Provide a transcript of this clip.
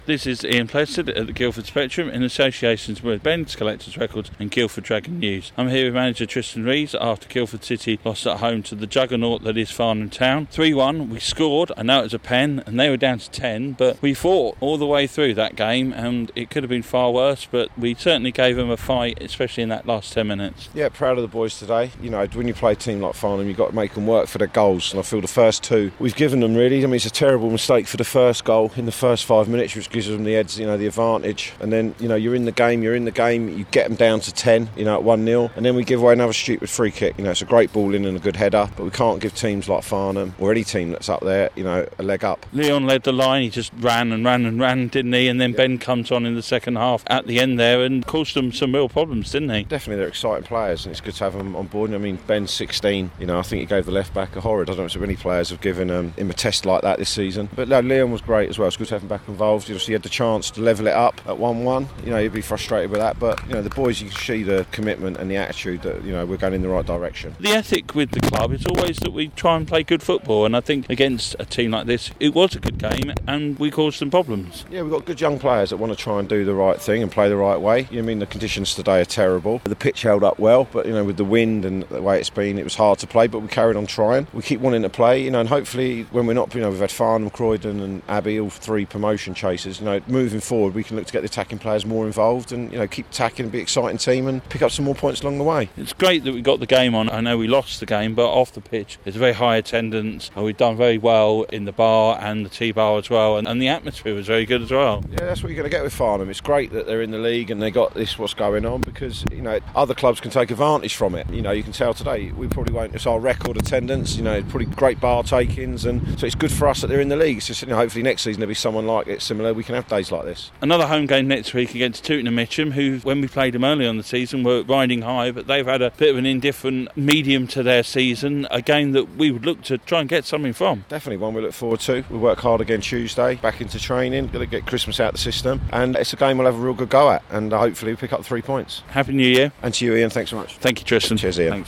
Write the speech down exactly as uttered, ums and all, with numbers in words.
This is Ian Plested at the Guildford Spectrum in association with Ben's Collectors Records and Guildford Dragon News. I'm here with manager Tristan Rees after Guildford City lost at home to the juggernaut that is Farnham Town. three one, we scored, I know it was a pen, and they were down to ten, but we fought all the way through that game and it could have been far worse, but we certainly gave them a fight, especially in that last ten minutes. Yeah, proud of the boys today. You know, when you play a team like Farnham, you've got to make them work for their goals, and I feel the first two we've given them really. I mean, it's a terrible mistake for the first goal in the first five minutes, which gives them the edge, you know, the advantage, and then, you know, you're in the game, you're in the game, you get them down to ten, you know, at one nil, and then we give away another stupid free kick. You know, it's a great ball in and a good header, but we can't give teams like Farnham, or any team that's up there, you know, a leg up. Leon led the line, he just ran and ran and ran, didn't he? And then yeah. Ben comes on in the second half at the end there and caused them some real problems, didn't he? Definitely, they're exciting players, and it's good to have them on board. I mean, Ben's sixteen, you know, I think he gave the left back a horrid. I don't know if many players have given um, him a test like that this season, but no, Leon was great as well. It's good to have him back involved. You know, so he had the chance to level it up at one one. You know, he'd be frustrated with that, but you know, the boys, you can see the commitment and the attitude that, you know, we're going in the right direction. The ethic with the club is always that we try and play good football, and I think against a team like this it was a good game and we caused them problems. Yeah, we've got good young players that want to try and do the right thing and play the right way. You know, I mean, the conditions today are terrible. The pitch held up well, but you know, with the wind and the way it's been, it was hard to play, but we carried on trying. We keep wanting to play, you know, and hopefully when we're not, you know, we've had Farnham, Croydon and Abbey, all three promotion chasers, you know, moving forward we can look to get the attacking players more involved and, you know, keep attacking and be an exciting team and pick up some more points along the way. It's great that we got the game on. I know we lost the game, but off the pitch there's very high attendance and we've done very well in the bar and the T-bar as well, and, and the atmosphere was very good as well. Yeah, that's what you're going to get with Farnham. It's great that they're in the league and they got this what's going on, because, you know, other clubs can take advantage from it. You know, you can tell today we probably won't, it's our record attendance, you know, probably great bar takings, and so it's good for us that they're in the league. It's just, you know, hopefully next season there'll be someone like it similar. We can have days like this. Another home game next week against Tooting and Mitcham, who, when we played them early on the season, were riding high, but they've had a bit of an indifferent medium to their season, a game that we would look to try and get something from. Definitely one we look forward to. We work hard again Tuesday, back into training, got to get Christmas out of the system, and it's a game we'll have a real good go at, and hopefully we pick up three points. Happy New Year. And to you, Ian, thanks so much. Thank you, Tristan. Cheers, Ian. Thanks.